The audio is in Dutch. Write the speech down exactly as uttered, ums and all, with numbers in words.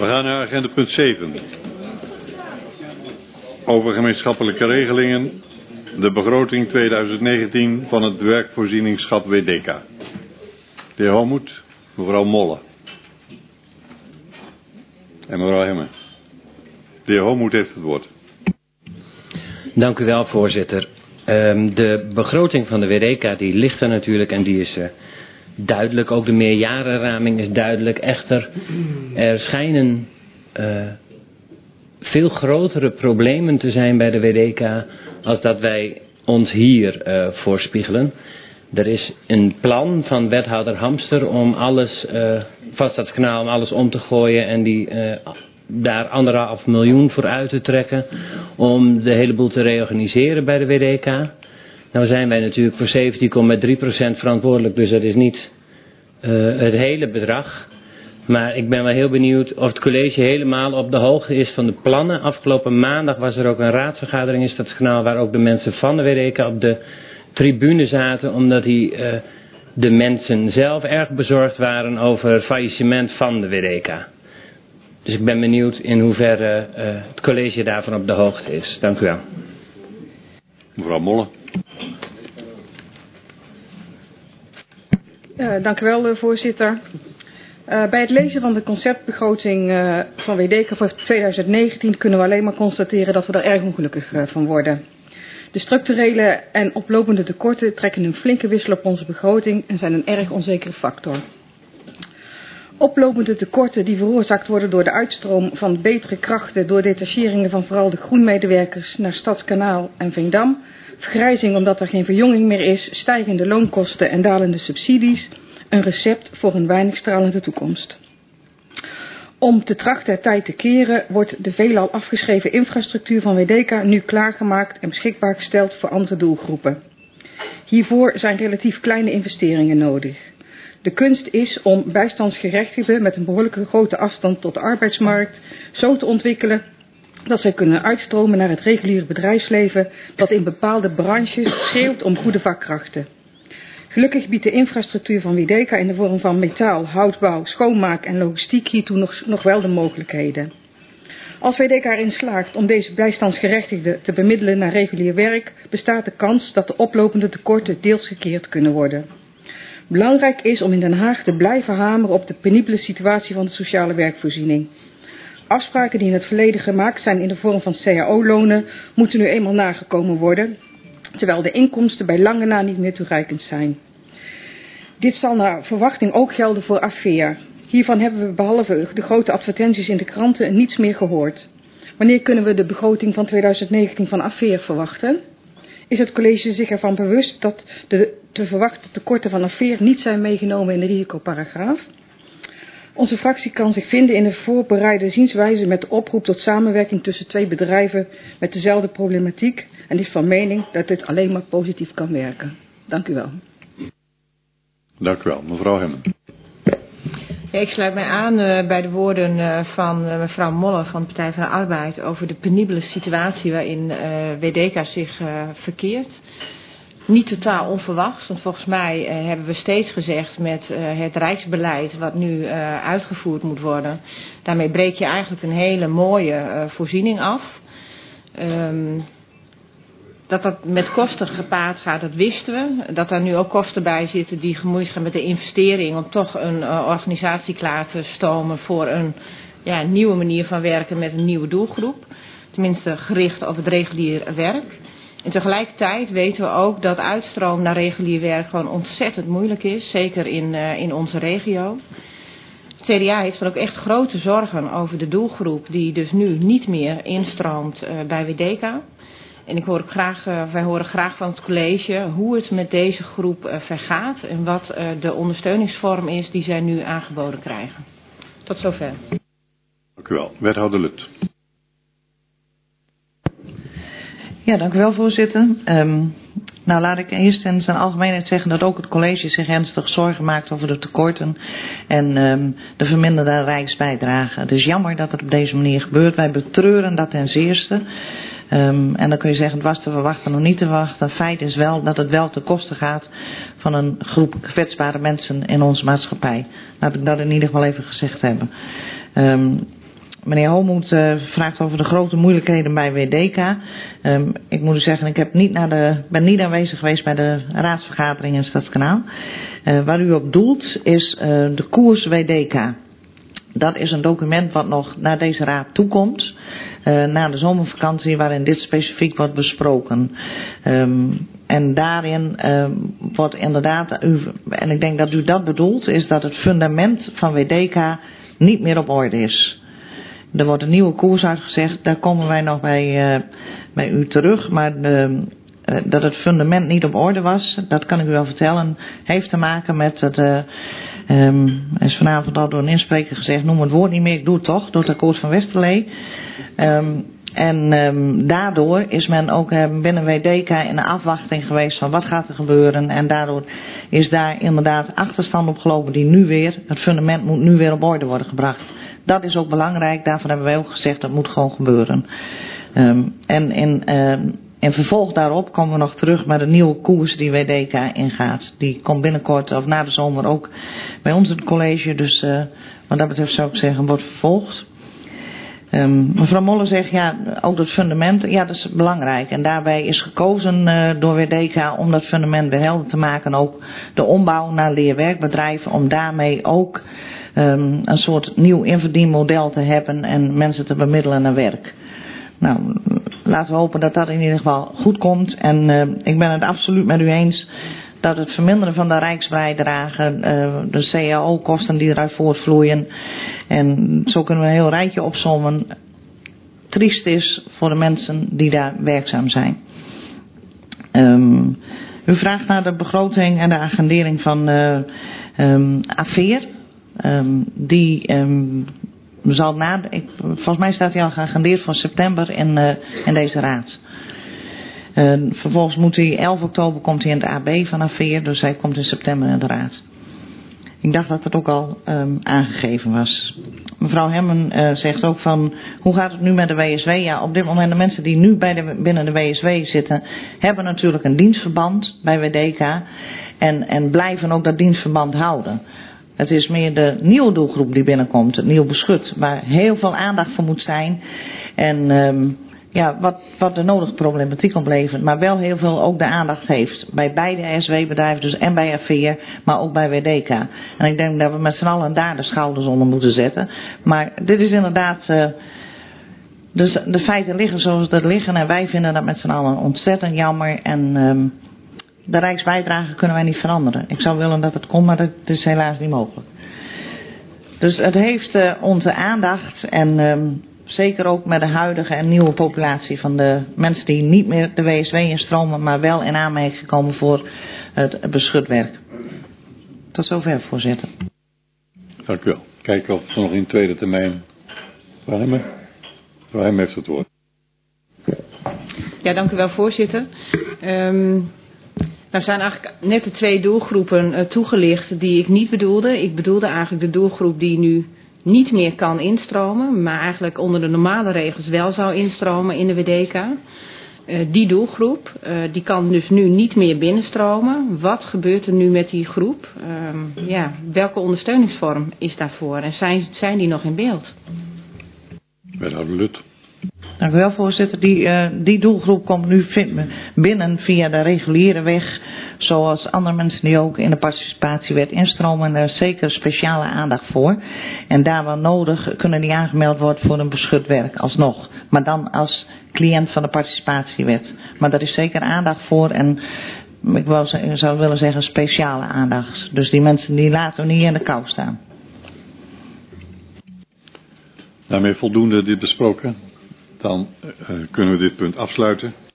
gaan naar agenda punt zeven. Over gemeenschappelijke regelingen. De begroting tweeduizend negentien van het werkvoorzieningschap W D K. De heer Homoet, mevrouw Molle. En mevrouw Hemme. De heer Homoet heeft het woord. Dank u wel, voorzitter. Um, de begroting van de W D K die ligt er natuurlijk en die is uh, duidelijk. Ook de meerjarenraming is duidelijk. Echter, er schijnen uh, veel grotere problemen te zijn bij de W D K als dat wij ons hier uh, voorspiegelen. Er is een plan van wethouder Hamster om alles, uh, Vaststadskanaal, om alles om te gooien en die uh, daar anderhalf miljoen voor uit te trekken om de hele boel te reorganiseren bij de W D K. Nou zijn wij natuurlijk voor zeventien komma drie procent verantwoordelijk, dus dat is niet uh, het hele bedrag. Maar ik ben wel heel benieuwd of het college helemaal op de hoogte is van de plannen. Afgelopen maandag was er ook een raadsvergadering in Stadskanaal waar ook de mensen van de W D K op de tribune zaten, omdat die, uh, de mensen zelf erg bezorgd waren over het faillissement van de W D K. Dus ik ben benieuwd in hoeverre uh, het college daarvan op de hoogte is. Dank u wel. Mevrouw Molle. Uh, dank u wel, voorzitter. Uh, bij het lezen van de conceptbegroting uh, van W D K voor tweeduizend negentien kunnen we alleen maar constateren dat we er erg ongelukkig uh, van worden. De structurele en oplopende tekorten trekken een flinke wissel op onze begroting en zijn een erg onzekere factor. Oplopende tekorten die veroorzaakt worden door de uitstroom van betere krachten door detacheringen van vooral de groenmedewerkers naar Stadskanaal en Veendam, vergrijzing omdat er geen verjonging meer is, stijgende loonkosten en dalende subsidies, een recept voor een weinig stralende toekomst. Om te trachten het tijd te keren wordt de veelal afgeschreven infrastructuur van W D K nu klaargemaakt en beschikbaar gesteld voor andere doelgroepen. Hiervoor zijn relatief kleine investeringen nodig. De kunst is om bijstandsgerechtigden met een behoorlijke grote afstand tot de arbeidsmarkt zo te ontwikkelen dat zij kunnen uitstromen naar het reguliere bedrijfsleven dat in bepaalde branches schreeuwt om goede vakkrachten. Gelukkig biedt de infrastructuur van W D K in de vorm van metaal, houtbouw, schoonmaak en logistiek hiertoe nog, nog wel de mogelijkheden. Als W D K erin slaagt om deze bijstandsgerechtigden te bemiddelen naar regulier werk, bestaat de kans dat de oplopende tekorten deels gekeerd kunnen worden. Belangrijk is om in Den Haag te blijven hameren op de penibele situatie van de sociale werkvoorziening. Afspraken die in het verleden gemaakt zijn in de vorm van C A O-lonen moeten nu eenmaal nagekomen worden, terwijl de inkomsten bij lange na niet meer toereikend zijn. Dit zal naar verwachting ook gelden voor Afeer. Hiervan hebben we behalve de grote advertenties in de kranten niets meer gehoord. Wanneer kunnen we de begroting van tweeduizend negentien van Afeer verwachten? Is het college zich ervan bewust dat de te verwachten tekorten van Afeer niet zijn meegenomen in de risicoparagraaf? Onze fractie kan zich vinden in de voorbereide zienswijze met de oproep tot samenwerking tussen twee bedrijven met dezelfde problematiek en is van mening dat dit alleen maar positief kan werken. Dank u wel. Dank u wel. Mevrouw Hemmen. Ja, ik sluit mij aan uh, bij de woorden uh, van uh, mevrouw Molle van de Partij van de Arbeid over de penibele situatie waarin uh, W D K zich uh, verkeert. Niet totaal onverwachts, want volgens mij uh, hebben we steeds gezegd met uh, het rijksbeleid wat nu uh, uitgevoerd moet worden. Daarmee breek je eigenlijk een hele mooie uh, voorziening af. Um, dat dat met kosten gepaard gaat, dat wisten we. Dat daar nu ook kosten bij zitten die gemoeid gaan met de investering om toch een uh, organisatie klaar te stomen voor een ja, nieuwe manier van werken met een nieuwe doelgroep. Tenminste gericht op het regulier werk. En tegelijkertijd weten we ook dat uitstroom naar regulier werk gewoon ontzettend moeilijk is. Zeker in, uh, in onze regio. Het C D A heeft dan ook echt grote zorgen over de doelgroep die dus nu niet meer instroomt uh, bij W D K. En ik hoor ook graag, uh, wij horen graag van het college hoe het met deze groep uh, vergaat. En wat uh, de ondersteuningsvorm is die zij nu aangeboden krijgen. Tot zover. Dank u wel. Wethouder Lut. Ja, dank u wel, voorzitter. Um, nou, laat ik eerst in zijn algemeenheid zeggen dat ook het college zich ernstig zorgen maakt over de tekorten en um, de verminderde rijksbijdrage. Het is jammer dat het op deze manier gebeurt. Wij betreuren dat ten zeerste. Um, en dan kun je zeggen, het was te verwachten of niet te verwachten. Feit is wel dat het wel ten koste gaat van een groep kwetsbare mensen in onze maatschappij. Laat ik dat in ieder geval even gezegd hebben. Um, meneer Homoet uh, vraagt over de grote moeilijkheden bij W D K. Um, ik moet u zeggen, ik heb niet naar de, ben niet aanwezig geweest bij de raadsvergadering in Stadskanaal. Uh, waar u op doelt is uh, de koers W D K. Dat is een document wat nog naar deze raad toekomt. Uh, na de zomervakantie waarin dit specifiek wordt besproken. Um, en daarin uh, wordt inderdaad, u, en ik denk dat u dat bedoelt, is dat het fundament van W D K niet meer op orde is. Er wordt een nieuwe koers uitgezegd, daar komen wij nog bij, uh, bij u terug. Maar de, uh, dat het fundament niet op orde was, dat kan ik u wel vertellen, heeft te maken met het... Uh, Um, er is vanavond al door een inspreker gezegd, noem het woord niet meer, ik doe het toch, door het akkoord van Westerlee. Um, en um, daardoor is men ook uh, binnen W D K in de afwachting geweest van wat gaat er gebeuren. En daardoor is daar inderdaad achterstand op gelopen die nu weer, het fundament moet nu weer op orde worden gebracht. Dat is ook belangrijk, daarvan hebben wij ook gezegd dat moet gewoon gebeuren. Um, en in... Um, En vervolg daarop komen we nog terug met de nieuwe koers die W D K ingaat. Die komt binnenkort of na de zomer ook bij ons in het college. Dus uh, wat dat betreft zou ik zeggen, wordt vervolgd. Um, mevrouw Molle zegt, ja, ook dat fundament, ja, dat is belangrijk. En daarbij is gekozen uh, door W D K om dat fundament weer helder te maken. En ook de ombouw naar leerwerkbedrijven, om daarmee ook um, een soort nieuw inverdienmodel te hebben en mensen te bemiddelen naar werk. Nou, laten we hopen dat dat in ieder geval goed komt. En uh, ik ben het absoluut met u eens dat het verminderen van de rijksbijdrage, uh, de C A O-kosten die eruit voortvloeien, en zo kunnen we een heel rijtje opsommen, triest is voor de mensen die daar werkzaam zijn. Um, u vraagt naar de begroting en de agendering van uh, um, Afeer. Um, die... Um, Zal na, ik, volgens mij staat hij al geagendeerd voor september in, uh, in deze raad. Uh, vervolgens moet hij, elf oktober komt hij in het A B van Afeer, dus hij komt in september in de raad. Ik dacht dat het ook al um, aangegeven was. Mevrouw Hemmen uh, zegt ook van, hoe gaat het nu met de W S W? Ja, op dit moment de mensen die nu bij de, binnen de W S W zitten, hebben natuurlijk een dienstverband bij W D K en, en blijven ook dat dienstverband houden. Het is meer de nieuwe doelgroep die binnenkomt, het nieuw beschut, waar heel veel aandacht voor moet zijn. En um, ja, wat, wat de nodige problematiek oplevert, maar wel heel veel ook de aandacht heeft. Bij beide S W-bedrijven dus en bij Afeer, maar ook bij W D K. En ik denk dat we met z'n allen daar de schouders onder moeten zetten. Maar dit is inderdaad, uh, dus de feiten liggen zoals ze er liggen en wij vinden dat met z'n allen ontzettend jammer. En um, de rijksbijdrage kunnen wij niet veranderen. Ik zou willen dat het komt, maar dat is helaas niet mogelijk. Dus het heeft uh, onze aandacht en um, zeker ook met de huidige en nieuwe populatie van de mensen die niet meer de W S W instromen, maar wel in aanmerking komen voor het beschutwerk. Tot zover, voorzitter. Dank u wel. Kijken of ze nog in tweede termijn. Mevrouw Hemmen. Mevrouw Hemmen heeft het woord. Ja, dank u wel, voorzitter. Um, Nou zijn eigenlijk net de twee doelgroepen uh, toegelicht die ik niet bedoelde. Ik bedoelde eigenlijk de doelgroep die nu niet meer kan instromen, maar eigenlijk onder de normale regels wel zou instromen in de W D K. Uh, die doelgroep, uh, die kan dus nu niet meer binnenstromen. Wat gebeurt er nu met die groep? Uh, ja, welke ondersteuningsvorm is daarvoor? En zijn, zijn die nog in beeld? Wethouder Lut. Dank u wel, voorzitter. Die, uh, die doelgroep komt nu binnen via de reguliere weg, zoals andere mensen die ook in de participatiewet instromen. Daar is zeker speciale aandacht voor. En daar waar nodig kunnen die aangemeld worden voor een beschut werk alsnog. Maar dan als cliënt van de participatiewet. Maar daar is zeker aandacht voor en ik wou, zou willen zeggen speciale aandacht. Dus die mensen die laten we niet in de kou staan. Daarmee voldoende dit besproken. Dan uh, kunnen we dit punt afsluiten.